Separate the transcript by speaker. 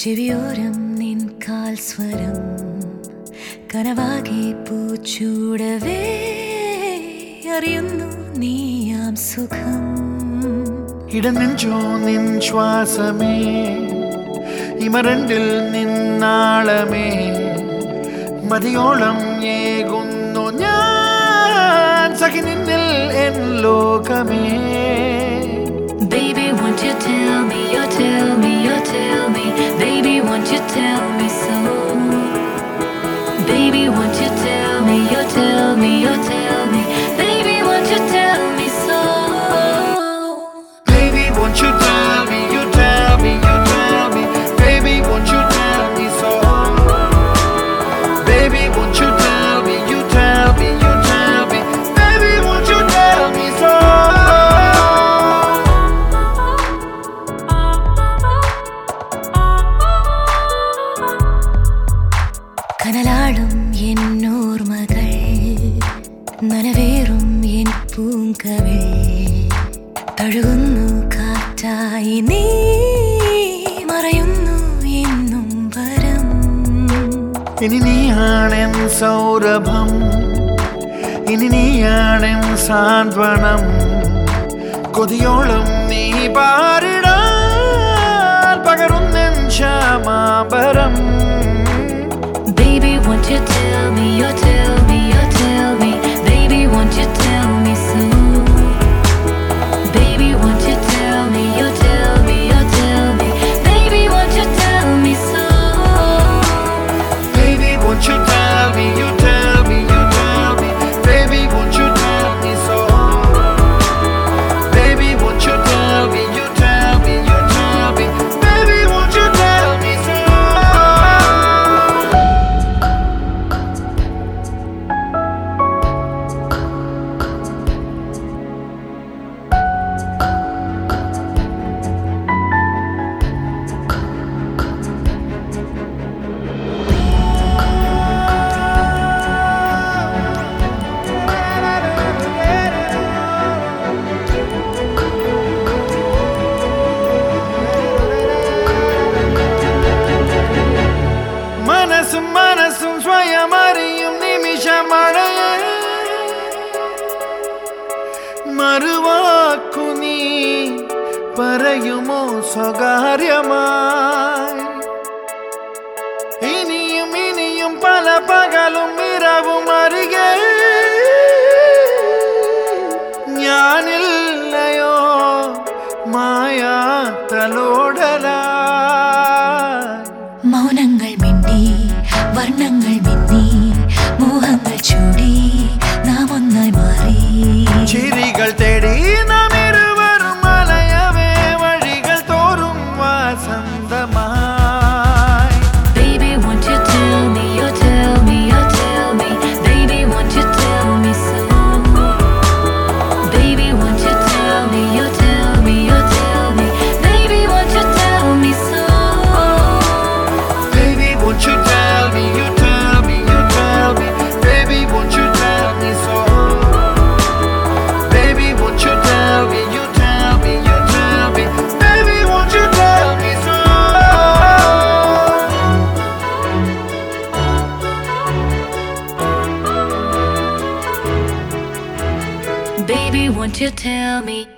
Speaker 1: ചെവിയോരം നിൻ കാൽ സ്വരം കനവാകെ പൂച്ചൂടവേ അറിയുന്നു നീയാം സുഖം
Speaker 2: ഇടനെഞ്ചോ നിൻ ശ്വാസമേ ഇമരണ്ടിൽ നിന്നാളമേ മതിയോളം ഏകുന്നു ഞാൻ സഖി നിന്നിൽ N Lokame
Speaker 1: Baby, won't you tell me, you tell me, you tell me Baby, won't you tell me so Baby, won't you tell me, you tell me, you tell me Baby, won't you tell me so
Speaker 2: Baby, won't you tell me, you tell me, you tell me Baby, won't you tell me so Baby, won't you tell me, you tell me, you tell me Baby, won't you tell me so
Speaker 1: കനലാടും എന്നോർമകൾ നനവേറും എൻ പൂങ്കവിൾ തഴുകുന്നു കാറ്റായി നീ മറയുന്നു എന്നും വരം
Speaker 2: ഇനി നീയാണെൻ സൗരഭം ഇനി നീയാണെൻ സാന്ത്വനം കൊതിയോളം നീ പാരിടാൻ പകരുന്നെൻ Shyamambaram
Speaker 1: Baby, won't you tell me, you tell me, you tell me Baby, won't you tell me so Baby, won't you tell me, you tell me, you tell me Baby, won't you tell me so
Speaker 2: Baby, won't you tell me, you tell me, you tell me Baby, won't you tell me so Baby, won't you tell me, you tell me, you tell me Baby, won't you tell me so മനസ്സും സ്വയമറിയും നിമിഷമഴയെ മറുവാക്കു നീ പറയുമോ സ്വകാര്യമായി ഇനിയും ഇനിയും പല പകലും ഇരവും അരികെ ഞാനില്ലയോ മായാത്തലോടലായി
Speaker 1: മൗനങ്ങൾ മിന്നി വർണ്ണങ്ങൾ മിന്നി മോഹങ്ങൾ ചൂടി നാം ഒന്നായി മാറി
Speaker 2: ചിരികൾ തേടി നാം ഇരുവരും മലയവേ വഴികൾ തോറും വാസന്തമായി
Speaker 1: Baby, won't you tell me, you tell me, you tell me Baby, won't you tell me so Baby, won't you tell me, you tell me, you tell me Baby, won't you tell me so
Speaker 2: Baby, won't you tell me, you tell me, you tell me Baby, won't you tell me so Baby, won't you tell me, you tell me, you tell me Baby, won't you tell me so
Speaker 1: Baby, won't you tell me